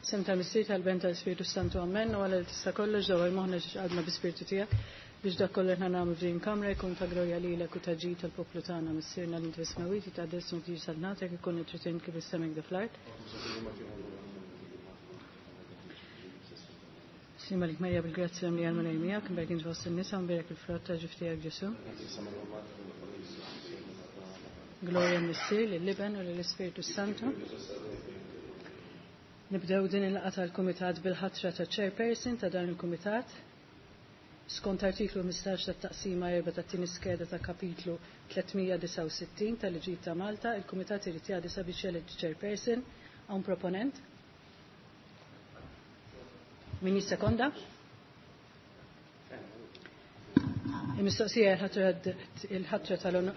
Sem tal-Missier tal-Ben tal-Spiritu Santu Amen, u għal tista' kollox ġewwa l-moħħna għadna bi-Spiritu tiegħek biex dak kollu ħna nagħmlu f'din kamra jkun ta' glorja lilek u ta' ġid tal-poplu tagħna missierna li ntismawiti ta' desnu tiġi salnatek ikun it-tritin kif issemmek da fl-art. Simalik Marja bil-grazzja li għal manajmija, kim berkin ġvost il-nisa, mbirek il-frott ta' ġiftijak ġesu. Gloria Missier, l-Liben u l-Spiritu Santu. Nibdew din il-laqa tal-Kumitat bil-ħatra ta' Chairperson ta' dan il-Kumitat. Skont artiklu 15 tat-taqsima 4 tat-tieni skeda ta' kapitlu 369 tal-Liġi ta' Malta, il-Kumitat irid jgħaddi sabiex jeled Chairperson hawn proponent. Min jissekonda? Il-mistoqsija il-ħatra tal-onor.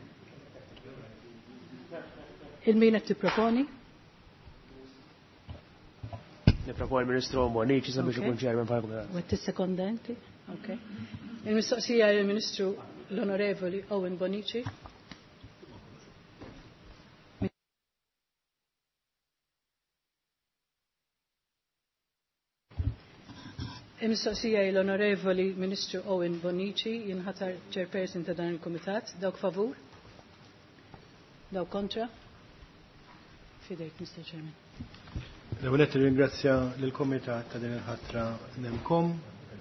Il-min qed tipproponi? Niproponi il-Ministru Bonici sabiex ikun ċermen bħal. U tissekonda inti? Okay. Il-mistoqsija il-Ministru l-Onorevoli Owen Bonici. Il-mistoqsija l-Onorevoli Ministru Owen Bonici jinħatar Chairperson ta' dan il-Kumitat. Dawk favur? Dawk kontra? Fidejk, Mr. Chairman. L-għunet ringrazzja l-Komitat ta' din il-ħatra nemkom.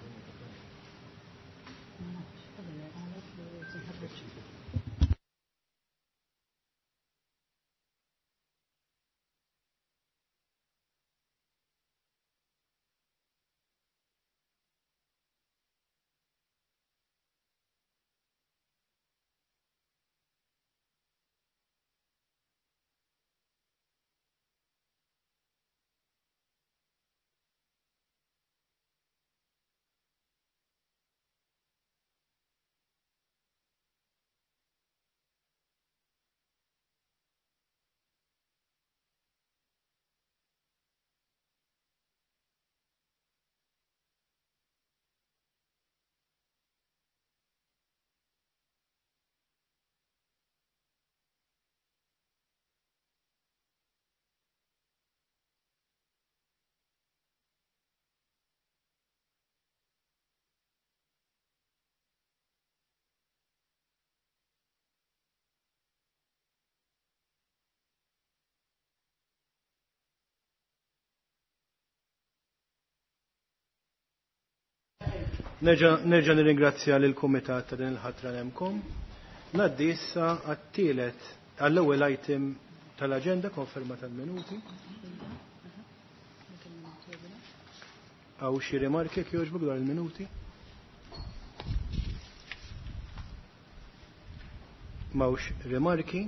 Nerġa' nirringrazzja lil kumitat ta' din il-ħatra nemkom. Ngħaddi issa għat-tielet għall-ewwel item tal-aġenda konferma tal-minuti. Għaw xi rimarki jekk jogħġbok dwar il-minuti? Mawx rimarki?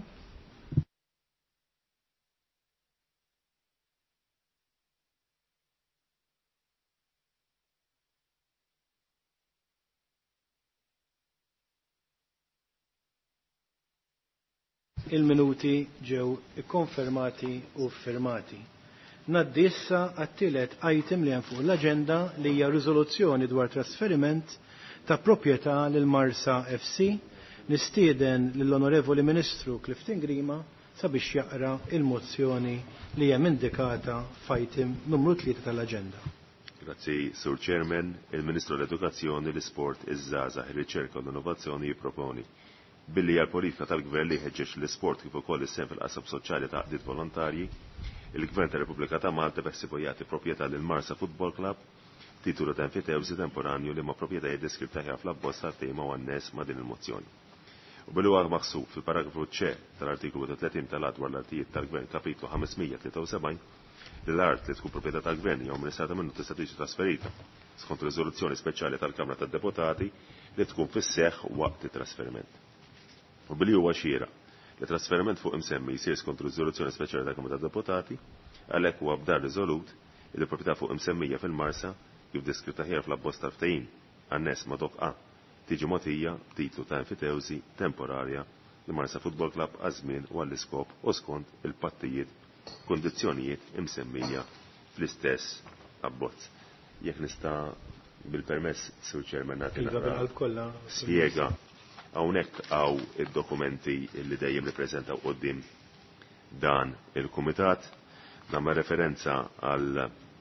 Il-minuti ġew ikkonfermati u firmati. Ngħaddi issa għat-tielet item li hemm fuq l-aġenda li hija riżoluzzjoni dwar trasferiment ta' proprjetà lil Marsa FC. Nistieden lill-Onorevoli Ministru Clifton Grima sabiex jaqra il-mozzjoni li hija indikata f'item numru 3 tal-aġenda. Grazzi, Sur Chairman. Il-Ministru l-Edukazzjoni, l-Isport, iż-Żgħażagħ, ir-Riċerka u l-Innovazzjoni jipproponi billi għal-politika tal-Gvern li ħeġġeġ l-isport kif ukoll is-sem fil-qasab soċjali ta' qdiet volontarji, il-Gvern tar-Repubblika ta' Malta beħsibu jagħti proprjetà lil Marsa Football Club titulu ta' enfitewżi temporanju li ma' proprjetajiet deskritti fl-abbozz tal-tema u għannes ma' din il-mozzjoni. U billi huwa maħsub fil-paragrafu C tal-artiklu 30 tal-att dwar l-artijiet tal-Gvern kapitlu 573 li l-art li tkun proprjetà tal-Gvern jew amministrata minnu tista' tiġi trasferita skont riżoluzzjoni speċjali tal-Kamra tad-Deputati li tkun fis-seħħ waqt it-trasferiment. U billi huwa xira li trasferiment fuq imsemmi jsir skont riżoluzzjoni speċjali tal-Kamra tad-Deputati għalhekk huwa b'dar riżolut li proprjetà fuq imsemmija fil-Marsa kif deskritta ħjar fl-abbozz tal-ftehim għannes ma' doq A tiġi mogħtija b'titlu ta' enfitewżi temporarja li Marsa Football Club għażmien u għall-iskop u skont il-pattijiet kondizzjonijiet imsemmija fl-istess abbozz. Jekk nista' bil-permess, Sur Chairman, nagħti spjega hawnhekk hawn id-dokumenti li dejjem nippreżentaw quddiem dan il-Kumitat nagħmel referenza għal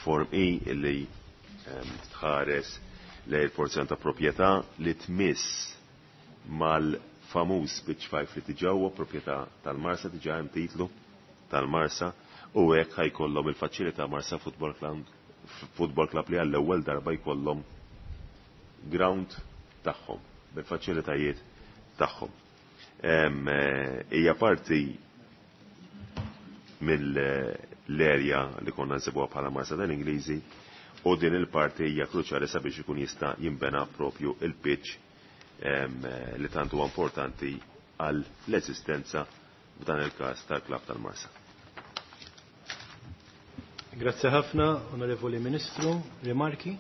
Form E illi tħares li l-porzjon ta' proprjetà li tmiss mal-famuż pitch 5 li tiġawa proprjetà tal-Marsa diġà hemm titlu tal-Marsa u hekk ħajkollhom il-faċilità Marsa Football Club li għall-ewwel darba jkollhom ground tagħhom bil-faċilitajiet tagħhom. Hija parti mill-erja li konna nsibuha bħala Marsa tal-Ingliżi u din il-parti hija kruċjali sabiex ikun jista' jinbena propju il-pitch li tant huwa importanti għal l-eżistenza b'dan il-każ tal-Klabb tal-Marsa. Grazie ħafna, Onorevoli Ministru. Rimarki?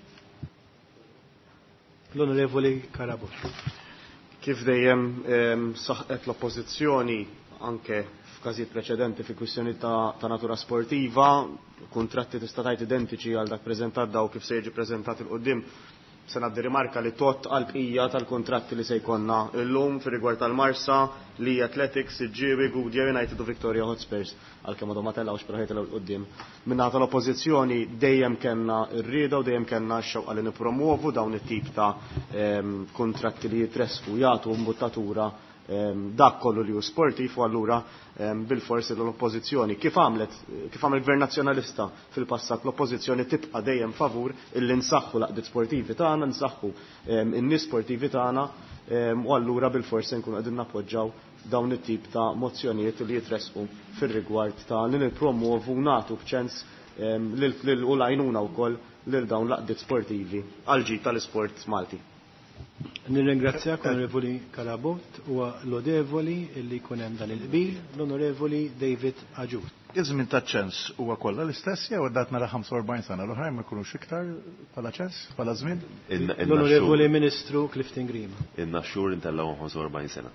L-Onorevoli Karabot. Kif dejjem saħqet l-oppożizzjoni anke f'każijiet preċedenti fi kwistjoni ta' natura sportiva, kuntratti tista' tgħid identiċi għal dak preżentat daw kif se jiġi preżentat il-qudiem. Se ngħaddi rimarka li tot għall-bqija tal-kuntratti li se jkollna llum fir-rigward tal-Marsa, li Athletics, il-Ġiewi, Goodyear United u Victoria Hotspurs għalkemm għadhom ma tellgħux b'raħet l-qudiem. Minnaħa tal-oppożizzjoni dejjem kellna rrieda u dejjem kellna x-xewqa li nippromuovu dawn it-tip ta' kuntratti li jitresku jagħtu mbuttatura dak kollu li hu sportiv u allura bil-forsi l-oppożizzjoni kif għamel gvern nazzjonalista fil-passat l-oppożizzjoni tibqa' dejjem favur illi nsaħħu l-aqdiet sportivi tagħna, nsaħħu in-nies sportivi tagħna u allura bil-forsi nkunu qegħdin nappoġġjaw dawn it-tip ta' mozzjonijiet li jitresqu fir-rigward ta' li nippromovu nagħtu b'ċens lil u lajnuna wkoll lil dawn l-aqdiet sportivi għal ġid tal-isport Malti. Nirringrazzjak Onorevoli Karabot u l-Onorevoli illi jkun hemm dan il-qbil, l-Onorevoli David Aġur. Iż-żmien ta' ċens huwa kollha l-istess jew dat nara 45 sena l-oħrajn ma jkunux iktar bħala ċens bħala żmien? L-Onorevoli Ministru Clifton Grima. In-naxxur intellgħu 45 sena.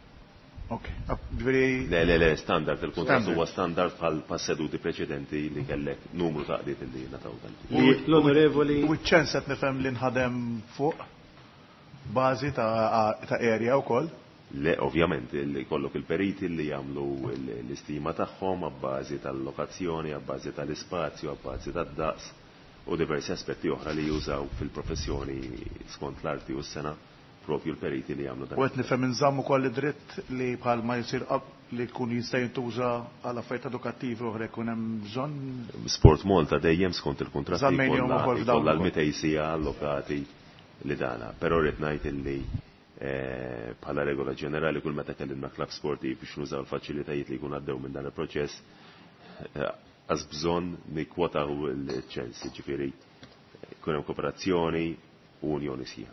Okay. Le, standard, il-kontrat huwa standard bħal seduti preċedenti li kellek numru ta' qdiet li nataw dan. L-Onorevoli. U ċens qed nifhem li nħadem fuq bażi ta' area wkoll? Le, ovvjament, li kollok il-periti li jagħmlu l-istima tagħhom għabbażi tal-lokazzjoni, għabbażi tal-ispazju, għabbażi tad-daqs u diversi aspetti oħra li jużaw fil-professjoni skont l-arti u s-sena propju l-periti li jagħmlu dan. U qed nifhem inżamm ukoll id-dritt li bħalma jsir li jkun jista' jintuża għal affarijiet edukattivi oħra jkun hemm bżonn. Sport Malta dejjem skont il-kuntratti kollha l-200 sija allokati li dana, però rrid ngħid illi bħala regola ġenerali kull meta kellimna klabb sportiv biex nużaw l-faċilitajiet li jkun għaddew minn dan il-proċess għaż bżonn nikkwotaw il-ċens, ġifieri jkun hemm kooperazzjoni u unjoni sija.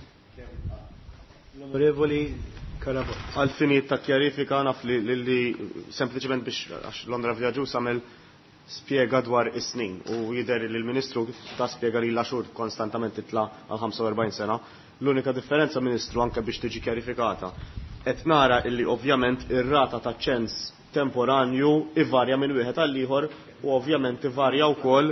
L-Onorevoli Karabot. Għal-finijiet ta' kjarifika naf li sempliċement biex għax Londra Vjaġġu samel spiega dwar is-snin u jidher li l-Ministru ta' spiega li l-għaxur konstantament titla' għal 45 sena. L-unika differenza, Ministru, anke biex tiġi kjarifikata, qed nara illi ovvjament ir-rata ta' ċens temporanju ivarja minn wieħed għal ieħor u ovvjament ivarja wkoll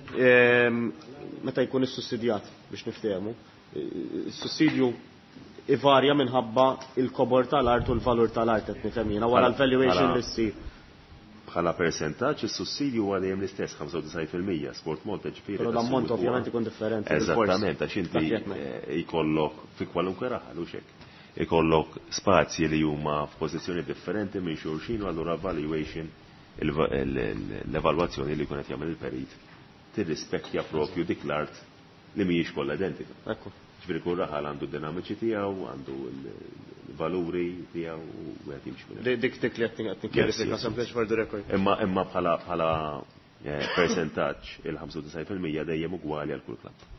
meta jkun is-sussidjat biex niftehmu. Is-sussidju ivarja minħabba il-kobor tal-art u l-valur tal-art qed nifhem jiena wara l-valuation li ssir. Bħala percentaġġ is-sussidju huwa dejjem l-istess 95%, Sport Malta ġifieri. Però l-ammont ovvjament ikun differenti. Eżattament, għax inti jkollok fi kwalunkwe raħal u xek. Ikollok spazji li huma f'pożizzjoni differenti minn xulxin u allura valuation l-evalwazzjoni li jkun qed jagħmel il-perit tirrispettja propju dik l-art li mhijiex kollha identika. Ekku. Ġifieri kull raħal għandu d-dinamiċi tiegħu, għandu l-valuri tiegħu u qed jimxi minn. Dik li qed nikkjerifika sempliċi for the record. Imma bħala percentaġġ il-95% dejjem ugwali għal kull klabb.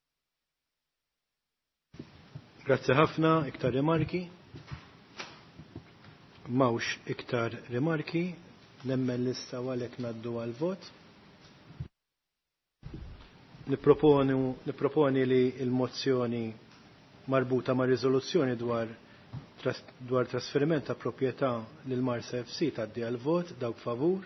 Grazie ħafna, iktar rimarki. Mawx iktar rimarki, nemmen lista għalek naddu għal-vot. Niproponi li il-mozzjoni marbuta ma' riżoluzzjoni dwar trasferiment ta' proprjetà lil Marsa FC tgħaddi għal-vot, dawk favur,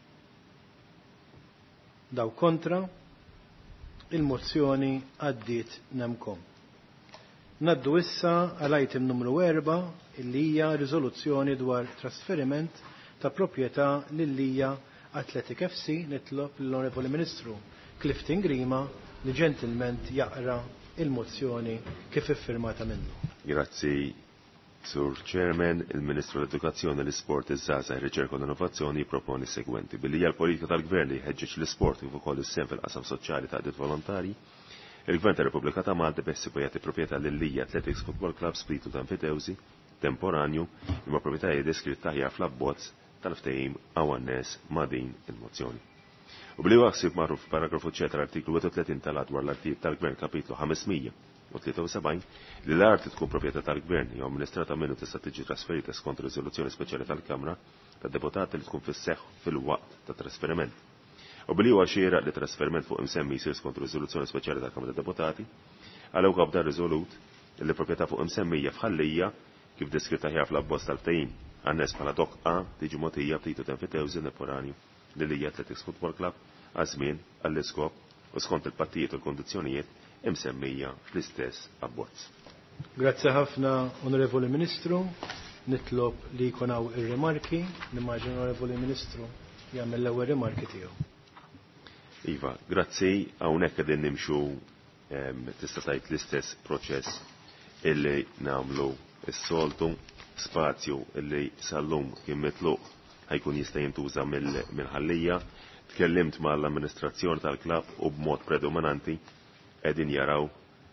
dawk kontra, il-mozzjoni għaddiet nemkom. Naddu issa għal item numru 4 illi hija riżoluzzjoni dwar trasferiment ta' proprjetà lil Lija Athletic FC. Nitlob l-Onorevoli Ministru Clifton Grima li ġentilment jaqra il-mozzjoni kif iffirmata minnu. Grazzi, Sur Chairman, il-Ministru l-Edukazzjoni, l-Isport, iż-Żgħażagħ, ir-Riċerka u l-Innovazzjoni jipproponi segwenti. Billi hija l-politika tal-Gvern li jħeġġeġ l-isport kif ukoll is-sem fil-qasam soċjali ta' qdiet volontarji, il-Gvern tar-Repubblika ta' Malta beħsibu jagħti proprjetà lil-Lija Athletics Football Club Splitu ta' Nfitewżi temporanju imma proprjetarji deskritt aħjar fl-abbozz tal-ftehim awannes ma' din il-mozzjoni. U billi waħsib magħruf f'paragrafu ċe tal-artiklu 31 tal-adwar l-artiklu tal-Gvern kapitlu 573 li l-arti tkun proprjetà tal-Gvern jew amministrata minnu tista' tiġi trasferita skont riżoluzzjoni speċjali tal-Kamra tad-Deputati li tkun fis-seħħ fil-waqt ta' trasferiment. U billi huwa xieraq li trasferiment fuq imsemmi jsir skont riżoluzzjoni speċjali tal-Kamra tad-Deputati, għalhekk qabda riżolut li proprjetà fuq imsemmija f'ħallija kif deskritta ħjar fl-abbozz tal-ftehim għannes bħala dok A tiġi mogħtija b'titu temfitewżi temporanju lil Athletics Football Club għażmien għall-iskop u skont il-pattijiet u l-kondizzjonijiet imsemmija fl-istess abbozz. Grazzi ħafna, Onorevoli Ministru. Nitlob li jkunaw ir-rimarki, nimmaġin Onorevoli Ministru jagħmel l-ewwel rimarki tiegħu. Iva, grazzi, hawnhekk qegħdin nimxu tista' tgħid l-istess proċess illi nagħmlu s-soltu spazju illi sal-lum kien mitluq ħajkun jista' jintuża mill-ħallija. Tkellimt mal-amministrazzjoni tal-klabb u b'mod predominanti qegħdin jaraw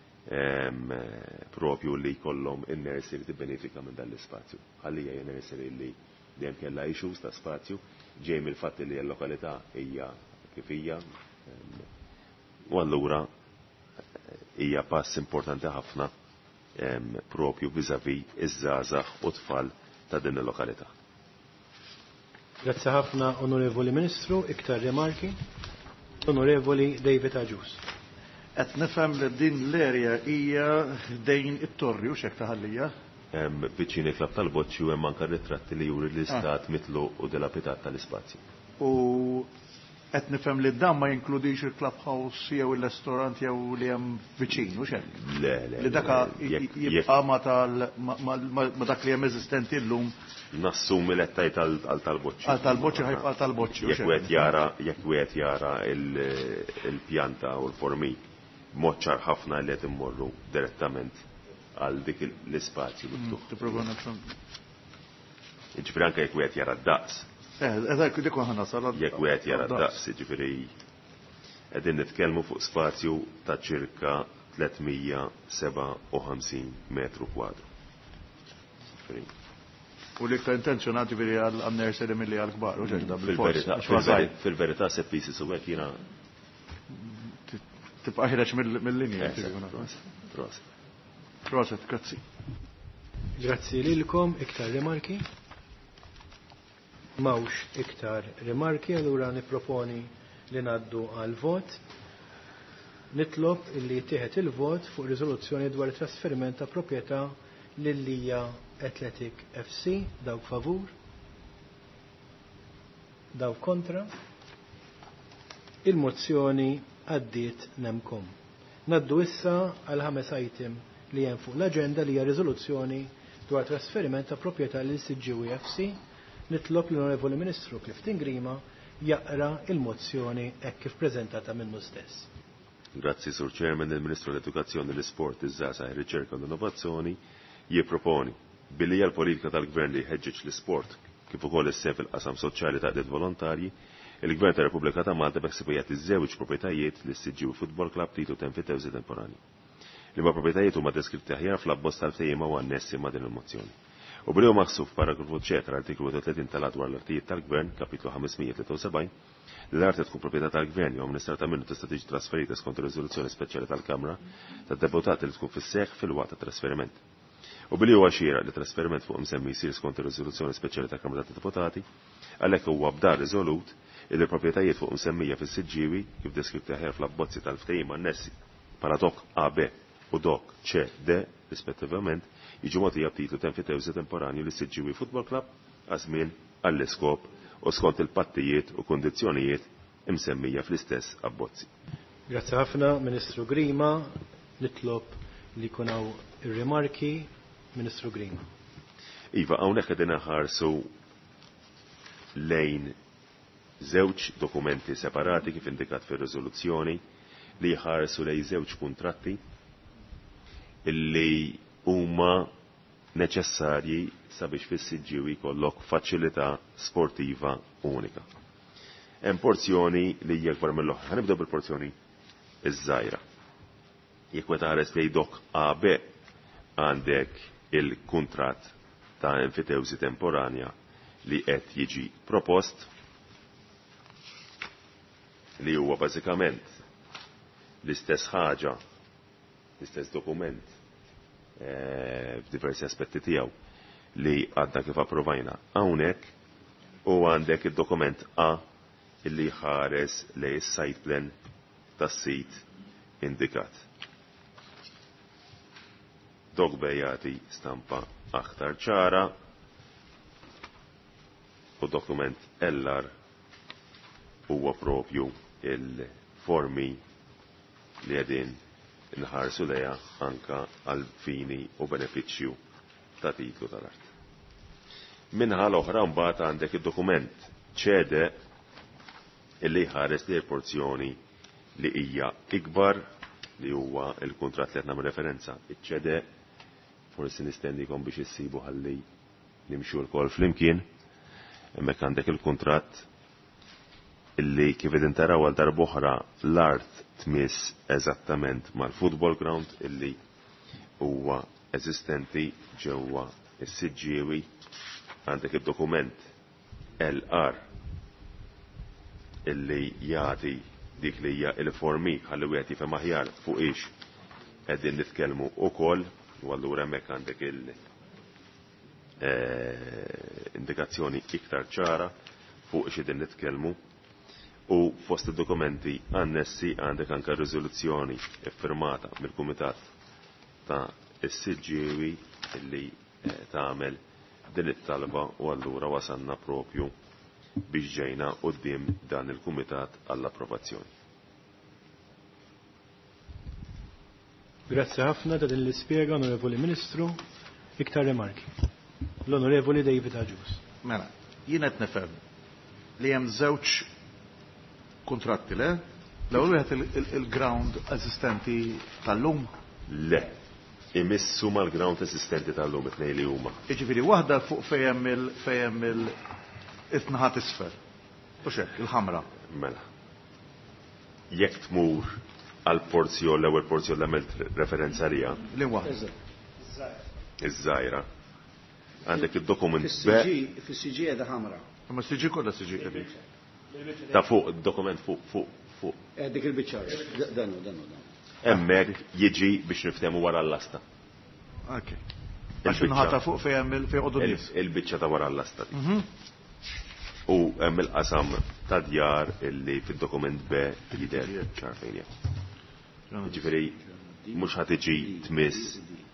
propju li jkollhom in-nursery tibbenefika minn dan l-ispazju. Ħallija hija nursery li dejjem kellha issues ta' spazju ġej mill-fatt li l-lokalità hija kif hija u allura hija pass importanti ħafna propju vis-à-vis iż-żgħażagħ u tfal ta' din il-lokalità. Grazzi ħafna, Onorevoli Ministru. Iktar rimarki? Onorevoli David Aġus. Qed nifhem li din l-erja hija dejn it-torri u xek ta' ħallija. Viċini klab tal-Boċċju hemm anke ritratti li juri l-istat mitlu u delapitat tal-ispazju. U qed nifhem li dan ma jinkludix il-clubhouse jew il-restorant jew li hemm viċin u xek. Le. Li daka jibqa' ma dak li hemm eżistenti llum. Nassumi l-ettaj tal-Boċċju. Tal-Boċċju ħajbqa' tal-Boċċju. Jekk wieħed jara il-pjanta u l-formi moċċar ħafna li qed immorru direttament għal dik l-ispazju miftuħ. Jiġifieri anke jekk wieħed jara d-daqs. Dik ħana sal. Jekk wieħed jara d-daqs, jiġifieri qegħdin nitkellmu fuq spazju ta' ċirka 357 metru kwadru. U li iktar intenzjonati veri għal-nursery mill-li għal-kbar, u ġegda Fil-verità seppi su għek jina. Tibqa ħireċ mill-linja. Proset, grazzi. Grazzi lilkom, iktar rimarki? Mawx iktar rimarki, allura niproponi li naddu għal-vot. Nitlob illi tieħed il-vot fuq riżoluzzjoni dwar trasferiment ta' proprjetà lil-Lija Athletic FC, dawk favur, dawk kontra. Il-mozzjoni għaddiet nemkom. Naddu issa għal ħames item li hemm fuq l-aġenda li hija riżoluzzjoni dwar trasferiment ta' proprjetà lil CGW FC. Nitlob l-Onorevoli Ministru Clifton Grima jaqra il-mozzjoni hekk kif preżentata minnu stess. Grazzi, Sur Chairman, il-Ministru l-Edukazzjoni, l-Isport, iż-Żgħażagħ, ir-Riċerka u l-Innovazzjoni jipproponi billi hija l-politika tal-Gvern li jħeġġeġ l-isport kif ukoll is-sem fil-qasam soċjali ta' qdiet volontarji, il-Gvern tar-Repubblika ta' Malta beħsibu jagħti żewġ proprjetajiet lis CGW Football Club Titu Tenfitewżi temporanji. Li proprjetajiet huma deskritti aħjar fl-abbozz tal-ftehim u annessi ma' din il-mozzjoni. U billi maħsuf paragrafu ċe tal-artiklu 30 tal-adwar l-artijiet tal-Gvern, kapitlu 573, li l-arti tkun proprjetà tal-Gvern jew amministrata minnu tista' tiġi trasferita skont riżoluzzjoni speċjali tal-Kamra tad-Deputati li tkun fis-seħħ fil-waqt tat-trasferiment. U billi huwa xieraq li trasferiment fuq imsemmi jsir skont ir-riżoluzzjoni speċjali tal-Kamra tad-Deputati, għalhekk huwa b'dar riżolut li l-proprjetajiet fuq imsemmija fis-siġġiewi kif deskritti aħjar fl-abbozzi tal-ftehim annessi bħala dok AB u dok C D rispettivament jiġu mogħtija b'titlu tenfitewżi temporanju lis CGW Football Club għażmien għall-iskop u skont il-pattijiet u kondizzjonijiet imsemmija fl-istess abbozzi. Grazzi ħafna, Ministru Grima. Nitlob li kunaw ir-rimarki, Ministru Grima. Iva, hawnhekk qegħdin ħarsu lejn żewġ dokumenti separati kif indikat fir-riżoluzzjoni li jħarsu lejn żewġ kuntratti illi huma neċessarji sabiex fis-CGU jkollok faċilità sportiva unika. Hemm porzjoni li hija akbar mill-oħra. Ħanibdew bil-porzjoni iż-żgħira. Jekk weta ħares lejn dok AB għandek il-kuntratt ta' enfitewsi temporanja li qed jiġi propost li huwa bażikament l-istess ħaġa, l-istess dokument f'diversi aspetti tiegħu li għadna kif approvajna hawnhekk u għandek id-dokument A illi ħares lej is-site plan tas-sit indikat. Dok bejjati stampa aktar ċara u dokument LR huwa propju il-formi li għedin nħarsu leja anka għal fini u beneficju ta' titlu tal-art. Minħa l-oħra mbagħad għandek id-dokument ċede illi ħares li porzjoni li hija ikbar li huwa il-kuntratt li qed nagħmel referenza. Iċ-ċede forsi nistendikom biex issibu ħalli nimxu l-kol flimkien. Hemmhekk għandek il-kuntratt illi kif qegħdin taraw għal darb'oħra l-art tmiss eżattament mal-football ground illi huwa eżistenti ġewwa is-siġġiewi. Għandek id-dokument LR illi jagħti dik li hija il-formi ħalli wieħed jifhem aħjar fuq ix qegħdin nitkellmu wkoll u allura hemmhekk għandek il-indikazzjoni iktar ċara fuq ix qegħdin nitkellmu u fost id-dokumenti annessi għandek anke riżoluzzjoni iffirmata mill-Kumitat ta' is-Siġġiewi illi tagħmel din it-talba u allura wasanna propju biex ġejna quddiem dan il-Kumitat għall-approvazzjoni. Grazzi ħafna ta' din l-ispjega, Onorevoli Ministru. Iktar remarki. L-Onorevoli David Aġus. Mela, jien qed nifhem li hemm żewġ kuntratti le? L-ewwel wieħed il-ground assistenti tal-lum? Le. Imissu mal-ground assistenti tal-lum it-tnejn li huma. Jiġifieri waħda fuq fejn il-tnaħat isfel. U xek, il-ħamra. Mela. Jekk tmur għal porzjon l-ewwel porzjon li għamilt referenza liha. Li waħda. Iż-żgħira. Għandek id-dokument B. Fis-CG qiegħda ħamra. Ma CG kollha CG qegħdi. Ta' fuq id-dokument fuq. Dik il-biċċar. Dan. Hemmhekk jiġi biex niftehmu wara l-lasta. Ok. Għax inħata fuq fejn qogħdu nies. Il-biċċa ta' wara l-lasta. U hemm il-qasam ta' djar illi fid-dokument B jidher ċarfejn jew. Jiġifieri mhux ħadd tiġi tmiss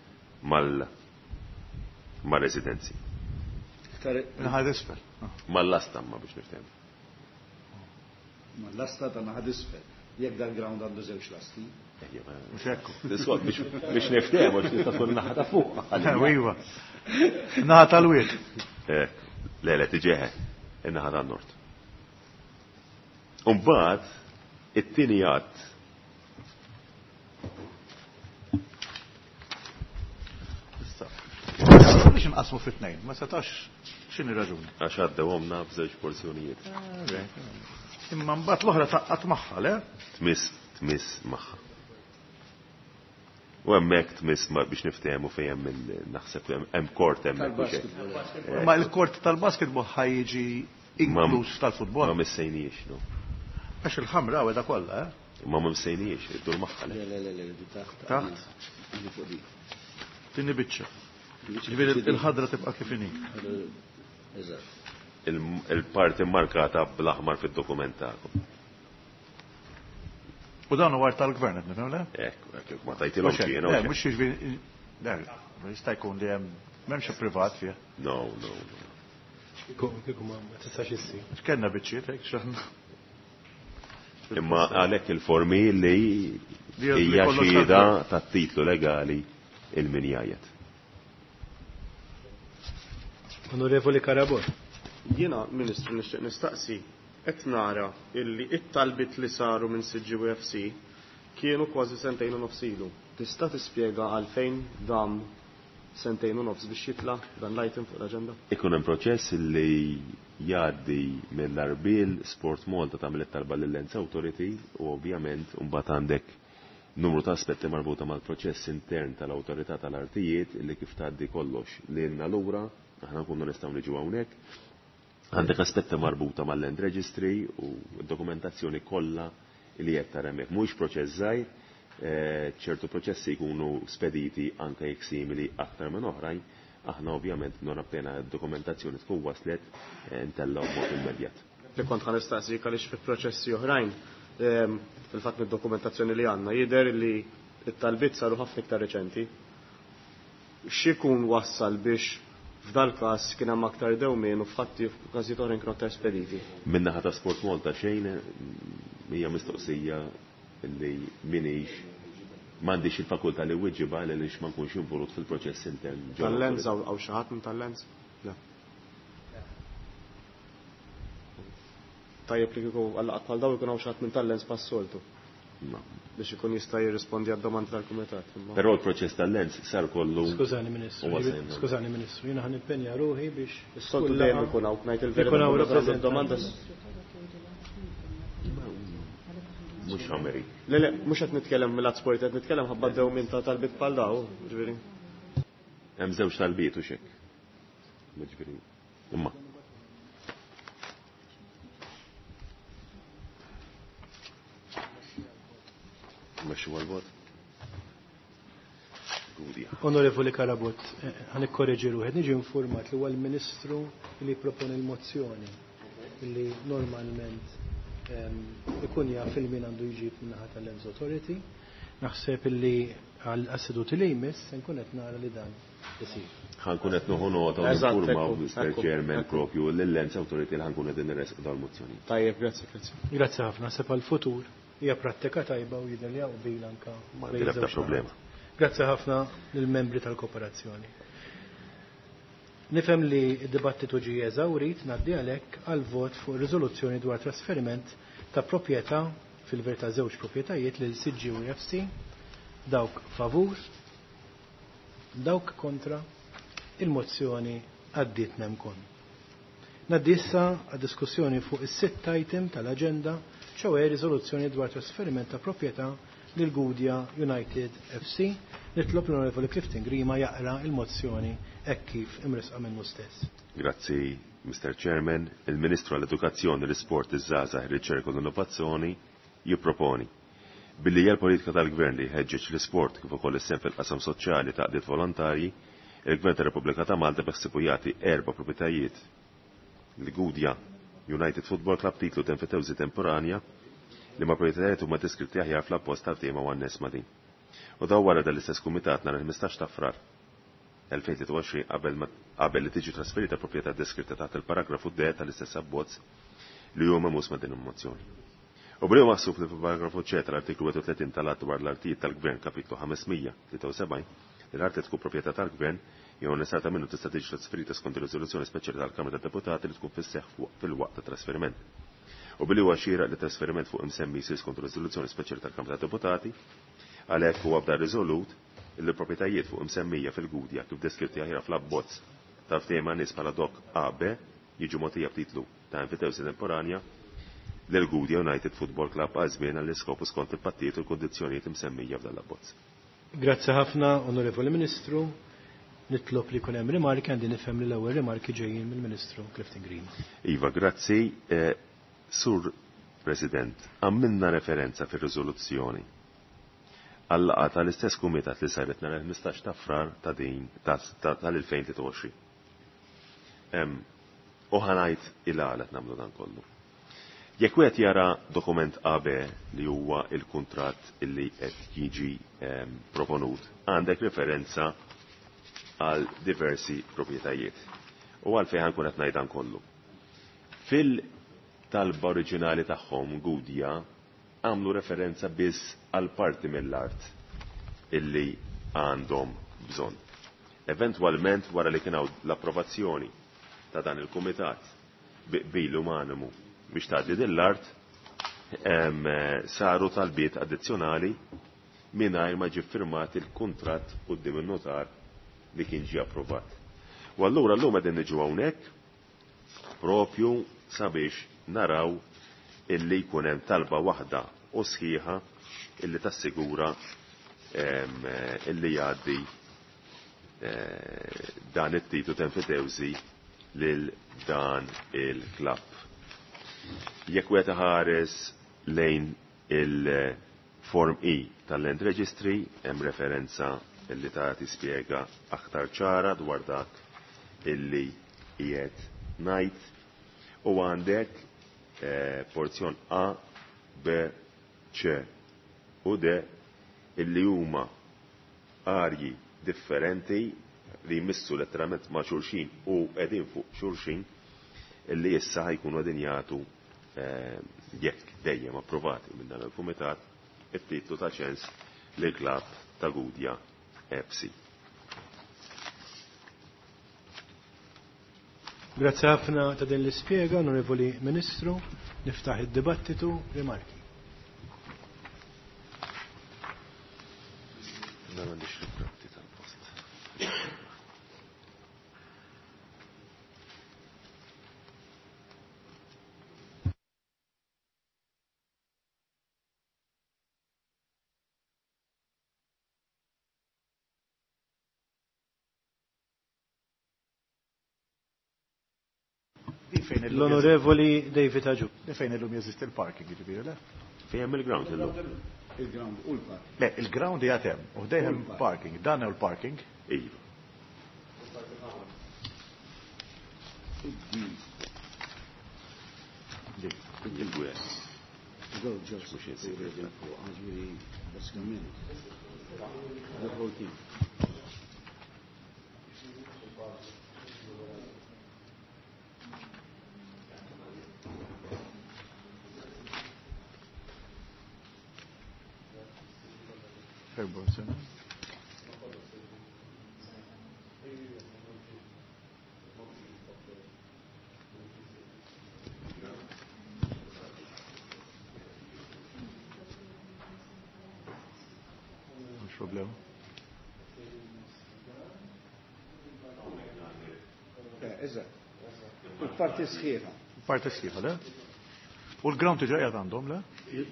mal-residenzi. Naħad isfel. Mal-lasta ma biex niftehmu. Mal-lasta ta' naħad isfel. Jekk dal-ground għandu żewġ lasti. Mhux hekk. Biex niftehmu tista' tkun naħa ta' fuq. Iva. Naħa tal-wied. Le tiġeħe. In-naħa tan-nord. Umbagħad it-tieni għadd biex inqasmu fit-tnejn, ma setax x'inhi raġuni. Għax għaddewhomna b'żewġ porzjonijiet. Imma mbagħad l-oħra taqqat magħha, le? Tmiss magħha. U hemmhekk tmiss biex niftehmu fejn hemm naħseb hemm kort hemmhekk. Ma l-kort tal-basketball ħajjiġi inkluż tal-futbol. Ma missejniex, no. Għax il-ħamra għeda kollha, Ma missejniex, iddur magħha. Le, taħt. Tini biċċa. Il-ħadra tibqa' kif inhi. Il-parti markata bl-aħmar fid-dokument tagħkom. U dan huwa tal-gvern qed nifhem le? Ekk, ma tajtilhom xien. Mhux jiġri jista' jkun li hemm m'hemmx privat fih. No. Kieku ma tistax issir. X'kenna biċċiet hekk x'aħna. Imma għalhekk il-formi li hija xhieda tat-titlu legali il-minjajet. Onorevoli Karabor. Jiena, Ministru, nixtieq nistaqsi qed nara illi it-talbit li saru minn CGUFC kienu kważi sentejn u nofs ilu. Tista' tispjega għalfejn dam sentejn u nofs biex jitla dan l-item fuq l-aġenda? Ikun hemm proċess li jgħaddi mill-Arbil Sport Malta tagħmel it-talba lill-Lens Authority u ovvjament mbagħad għandek numru ta' aspetti marbuta mal-proċess intern tal-awtorità tal-artijiet li kif tgħaddi kollox lilna lura aħna nkunu nistgħu niġu hawnhekk. Għandek aspetti marbuta mal-Land Registry u d-dokumentazzjoni kollha li qed tara hemmhekk. Mhuwiex proċess żgħir, ċertu proċessi jkunu spediti anke jekk simili aktar minn oħrajn, aħna ovvjament non appena d-dokumentazzjoni tkun waslet ntellgħu mod immedjat. Li kont ħan nistaqsik għaliex fi proċessi oħrajn fil-fatt mid-dokumentazzjoni li għandna jidher li t-talbiet saru ħafna iktar reċenti. X'ikun wassal biex f'dal każ kien hemm aktar dewmien u f'ħatti f'każijiet oħrajn kienu aktar spediti? Min-naħa ta' Sport Malta xejn hija mistoqsija li minix m'għandix il-fakultà li wieġibha għaliex ma nkunx involut fil-proċess intern. Tal-Lens hawn xi ħadd minn tal-Lens? Le. Tajjeb li kieku għallaqat bħal daw ikun hawn xi ħadd minn tal-Lens pas-soltu. Biex ikun jista' jirrispondi għad-domanda tal-Kumitat. Però l-proċess tal-Lens sar kollu. Skużani Ministru, jiena ħan impenja ruħi biex. Is-soltu dejjem ikun hawn ngħid il-verità domanda. Mhux ħameri. Le, mhux qed nitkellem mill-att sport, qed nitkellem ħabba dewmien ta' talbiet bħal daw, ġifieri. Hemm żewġ talbiet u xek. Ġifieri. Imma. Mexxu għal-vot. Onorevoli Karabot, għan ikkorreġi ruħed, niġi informat li huwa l-Ministru li proponi l-mozzjoni li normalment ikun jaf il-min għandu jġib minnaħat tal-Lens Authority. Naħseb li għal-asseduti li jmiss nkun qed nara li dan isir. Ħankun qed noħu nota u informaw Mr. Chairman propju lill-Lens Authority li ħankun qed nirresq dal-mozzjoni. Tajjeb, grazzi. Grazzi ħafna, naħseb għal-futur hija prattika tajba u jidher li hawn bil anke. Ma ta' problema. Grazzi ħafna lill-membri tal-kooperazzjoni. Nifhem li d-dibattitu ġie eżawrit ngħaddi għalhekk għal vot fuq riżoluzzjoni dwar trasferiment ta' proprjetà fil-verità żewġ proprjetajiet lil CGUFC, dawk favur, dawk kontra, il-mozzjoni għaddiet nemkon. Ngħaddi issa għad-diskussjoni fuq is-sitt item tal-aġenda ċewe riżoluzzjoni dwar trasferiment ta' proprjetà lil Gudja United FC. Nitlob l-Onorevoli Clifton Grima jaqra il-mozzjoni hekk kif imresqa minnu stess. Grazzi, Mr. Chairman. Il-Ministru għall-Edukazzjoni, l-Isport, iż-Żgħażagħ, ir-Riċerka u l-Innovazzjoni jipproponi billi hija l-politika tal-Gvern li jħeġġeġ l-isport kif ukoll is-sem fil-qasam soċjali ta' qdiet volontarji, il-Gvern tar-Repubblika ta' Malta beħsibu jagħti 4 proprjetajiet l-Gudja United Football Club titlu tenfitewżi temporanja li ma proprjetajiet huma deskritti aħjar fl-appost tal-tema u għan-nies ma' din. U daw wara dal-istess kumitat nhar il-15 ta' Frar 2023 qabel li tiġi trasferita proprjetà deskritta taħt il-paragrafu D tal-istess abbozz li huma memus ma' din il-mozzjoni. U bdew maħsub li fil-paragrafu C tal-artiklu 31 tal-att dwar l-artijiet tal-Gvern kapitlu 573 li l-art tkun proprjetà tal-Gvern jew nistata minnu tista' tiġi trasferita skont ir-riżoluzzjoni speċjali tal-Kamra tad-Deputati li tkun fis-seħħ fil-waqt tat-trasferiment. U billi huwa xieraq li trasferiment fuq imsemmi jsir skont riżoluzzjoni speċjali tal-Kamra tad-Deputati, għalhekk huwa bda riżolut li l-proprjetajiet fuq imsemmija fil-Gudja kif deskritti aħjar fl-abbozz tal-ftehim nies bħala dok AB jiġu mogħtija b'titlu ta' enfitewsi temporanja lil Gudja United Football Club għal żmien għall-iskopu skont il-pattijiet u l-kondizzjonijiet imsemmija f'dan l-abbozz. Grazzi ħafna, Onorevoli Ministru. Nitlob li kun hemm rimarki għandi nifhem li l-ewwel rimarki ġejjin mill-Ministru Clifton Green. Iva, grazzi. Sur President, għamminna referenza fir-riżoluzzjoni għall-laqgħa tal-istess kumitat li saret nhar il-15 ta' Frar ta' din tal-2023. U ħanajt il-għalet nagħmlu dan kollu. Jekk wieħed jara dokument AB li huwa il-kuntratt illi qed jiġi proponut, għandek referenza għal diversi proprjetajiet. U għalfejn ħankun qed ngħid dan kollu. Fil-talba oriġinali tagħhom Gudja għamlu referenza biss għal parti mill-art illi għandhom bżonn. Eventwalment wara li kien hawn l-approvazzjoni ta' dan il-kumitat biqbilu manimu biex tgħaddi din l-art saru talbiet addizzjonali mingħajr ma ġie firmat il-kuntratt quddiem in-notar li kien ġie approvat. U allura llum qegħdin niġu hawnhekk propju sabiex naraw illi jkun hemm talba waħda u sħiħa illi tassigura illi jgħaddi dan it-titlu tenfitewżi lil dan il-klabb. Jekk wieħed ħares lejn il-Form E tal-Land Registry hemm referenza illi tagħti spjega aktar ċara dwar dak illi qiegħed ngħid u għandek porzjon A, B, C u D illi huma arji differenti li jmissu letteralment ma' xulxin u qegħdin fuq xulxin illi issa ħajkunu qegħdin jagħtu jekk dejjem approvati minn dan il-kumitat it-titlu ta' ċens lil klabb ta' Gudja FC. Grazie ħafna ta' din l-ispjega, Onorevoli Ministru. Niftaħ id-dibattitu, rimarki. L-Onorevoli David Aġu. Fejn illum jeżisti il-parking, jiġifieri le? Fejn il-ground illum? Il-ground u l-parking. Le, il-ground jgħat hemm, u dejjem parking. Dan hu l-parking. Iva. Problema. Eżatt. Il-parti sħiħa. Il-parti sħiħa, le? U l-ground tiġa qiegħed għandhom, le?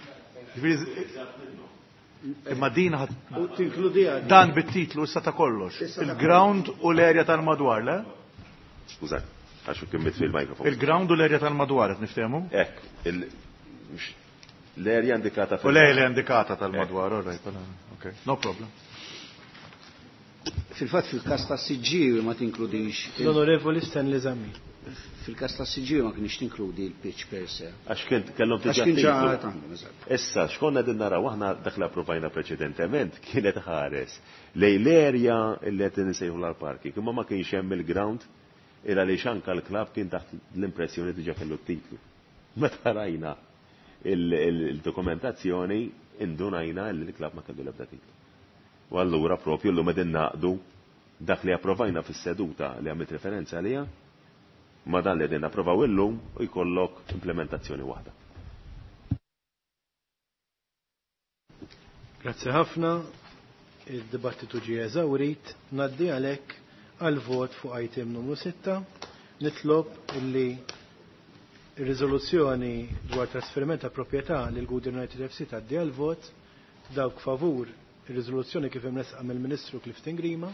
Imma din dan bit-titlu issa ta' kollox. Il-ground u l-erja tal-madwar, le? Skuża, għax kimmit fil-mikrofon. Il-ground u l-erja tal-madwar qed niftehmu? L-erja indikata u l-erja indikata tal-madwar, alright, okay. No problem. Fil-fatt fil-kas ta' CG ma tinkludix. L-Onorevoli Stanley Zammi. Fil-kas ta' CG ma kienx tinkludi l-pitch per se. Għax kellhom tiġa. Issa x'konna din naraw aħna dak li approvajna preċedentement kienet ħares lejn l-erja li qed nisejħu l-parking, imma ma kienx hemm il-ground ira li xanka l-klabb kien taħt l-impressjoni diġà kellu t-titlu. Meta rajna il-dokumentazzjoni indunajna li l-klabb ma kellu l-ebda titlu. U allura propju l-lum edin naqdu dak li approvajna fis-seduta li għamit referenza għalija ma dan li edin approvaw illum u jkollok implementazzjoni waħda. Grazie ħafna. Il-dibattitu ġie eżawrit. Naddi għalhekk għal vot fuq item numru 6. Nitlob illi ir-riżoluzzjoni dwar trasferiment ta' proprjetà lil Gudja United FC tgħaddi għal vot. Dawk favur ir-riżoluzzjoni kif imresqa mill-Ministru Clifton Grima.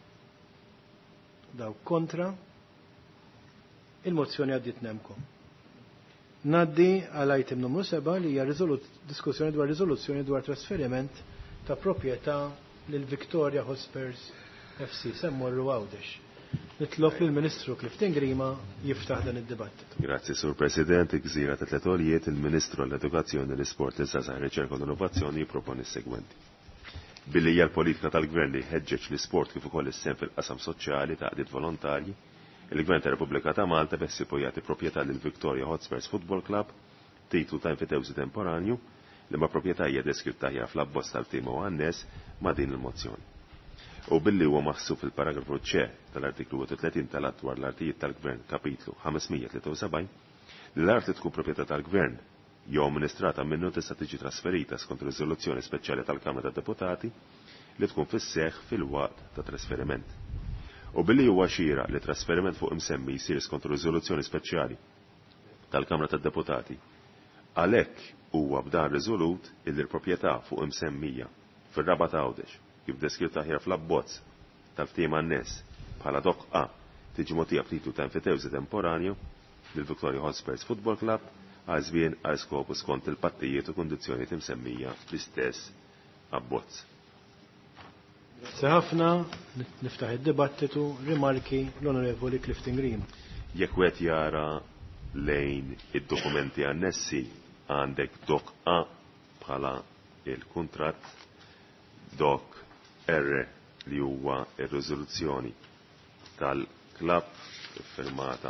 Dawk kontra. Il-mozzjoni għaddiet nemkom. Naddi għal item numru 7 li hija diskussjoni dwar riżoluzzjoni dwar trasferiment ta' proprjetà lil Victoria Hospers FC semmorru għawdex. Nitlob lill-Ministru Clifton Grima jiftaħ dan id-dibattitu. Grazzi, Sur President. Gżira ta' tletolijiet il-Ministru għall-Edukazzjoni, l-Isport, l-Żgħażagħ, Riċerka u l-Innovazzjoni jipproponi s-segwenti. Billi hija l-politika tal-Gvern li ħeġġeġ l-isport kif ukoll is-sem fil-qasam soċjali ta' qdiet volontarji, il-Gvern ta' Repubblika ta' Malta bessibu jagħti proprjetà lil Victoria Hotspurs Football Club, titlu ta' infitewżi temporanju, li ma' proprjetà hija deskritta fl-abbozz tal-tim u għannes ma' din il-mozzjoni. U billi huwa maħsub fil-paragrafu C tal-artiklu 30 tal-att dwar l-artijiet tal-Gvern kapitlu 573, li l-art tkun proprjetà tal-Gvern jew amministrata minnu tista' tiġi trasferita skont riżoluzzjoni speċjali tal-Kamra tad-Deputati li tkun fis-seħħ fil-waqt ta' trasferiment. U billi huwa xieraq li trasferiment fuq imsemmi jsir skont riżoluzzjoni speċjali tal-Kamra tad-Deputati, għalhekk huwa b'dan riżolut illi l-proprjetà fuq imsemmija fir-raba' ta' Għawdex kif deskritt aħjar fl-abbozz tal-ftehim għan-nies bħala doq A tiġi mogħtija b'titlu ta' enfitewżi temporanju lill-Victoria Hotspurs Football Club għal żmien għal skopu skont il-pattijiet u kundizzjonijiet imsemmija fl-istess abbozz. Grazzi ħafna, niftaħ id-dibattitu, rimarki l-Onorevoli Clifton Green. Jekk wieħed jara lejn id-dokumenti annessi għandek dok A bħala il-kuntratt, dok R li huwa ir-riżoluzzjoni tal-klabb firmata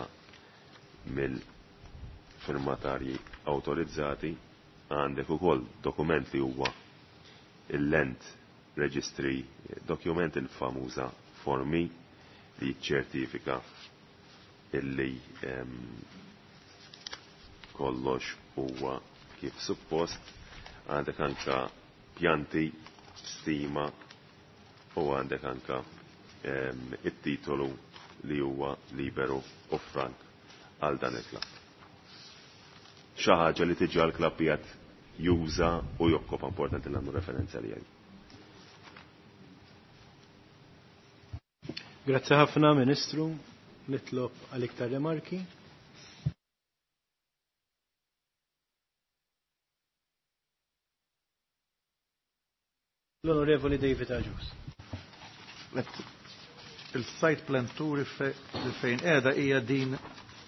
mill-firmatarji autorizzati, għandek ukoll dokument li huwa il-Land Registry document il-famuża formi li ċertifika illi kollox huwa kif suppost, għandek anka pjanti, stima u għandek anka it-titolu li huwa liberu u frank għal dan il-klabb. Xi ħaġa li tiġi għal klabb qiegħed juża u jokkopa importanti l-għandu referenza li għaj. Grazzi ħafna, Ministru. Nitlob għal iktar remarki. L-Onorevoli David Agius. Il-site plan tour fejn qiegħda hija din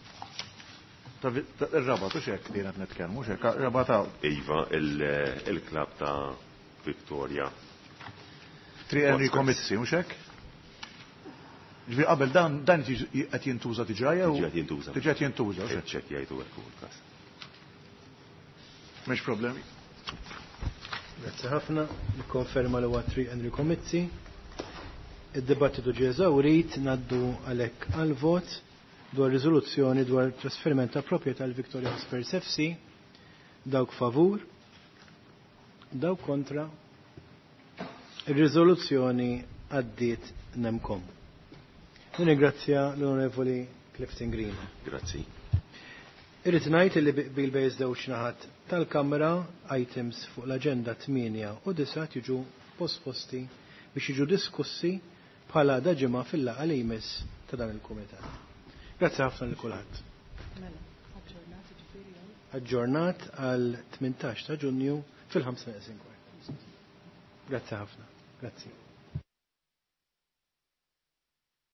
ir-raba' u xek din qed nitkellmu xek raba' ta' Iva il-klabb ta' Victoria. Henry Comitzi mhux hekk? Ġifieri qabel dan qed jintuża tiġraja u Qed jintuża. Tiġi qed jintuża u xek. Ċekk jgħidu hekk hu l-każ. M'hemmx problemi. Grazzi ħafna, nikkonferma li huwa Henry Comitzi. Id-dibattitu ġie eżawrit, naddu għalhekk għal vot dwar riżoluzzjoni dwar trasferiment ta' proprjetà tal Victoria Hotspurs FC. Dawk favur, dawk kontra. Ir-riżoluzzjoni għaddiet nemkom. Nirringrazzja l-Onorevoli Clifton Green. Grazzi. Irrid ngħid li bil-bejż żewġ naħat tal-Kamra items fuq l-aġenda 8 u 9 jiġu posposti biex jiġu diskussi bħala ġimgħa fil-laqgħa li jmiss ta' dan il-Kumitat. Grazzi ħafna lil kulħadd. Aġġornat għal 18 ta' Ġunju fil-5:15. Grazzi ħafna. Grazzi.